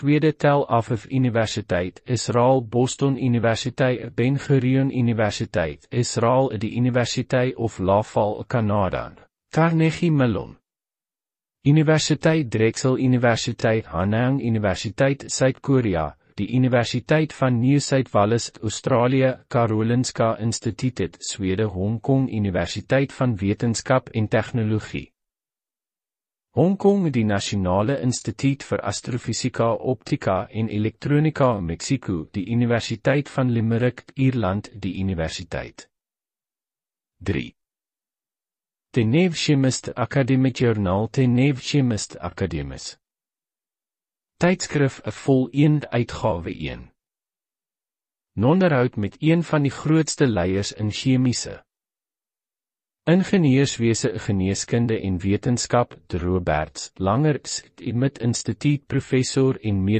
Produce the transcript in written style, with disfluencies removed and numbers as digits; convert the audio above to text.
Tweede Tel Aviv Universiteit, Israel, Boston Universiteit, Ben Gurion Universiteit, Israel, die Universiteit of Laval, Kanada, Carnegie Mellon Universiteit Drexel Universiteit Hanyang Universiteit Suid-Korea, die Universiteit van Nieuw-Suid-Wales, Australië, Karolinska Instituut, Swede, Hongkong Universiteit van Wetenskap en Tegnologie. Hongkong, die Nasionale Instituut vir Astrofisika, Optika en Elektronika, Mexico, die Universiteit van Limerick, Ierland, die Universiteit. 3. Teneve Chemist Academic Journal Teneve Chemist Academus. Tydskrif, 'n vol 1 uitgawe 1. Onderhoud met een van die grootste leiers in chemiese ingenieurswese, geneeskunde en wetenskap, Roberts, Langer, met instituut professor en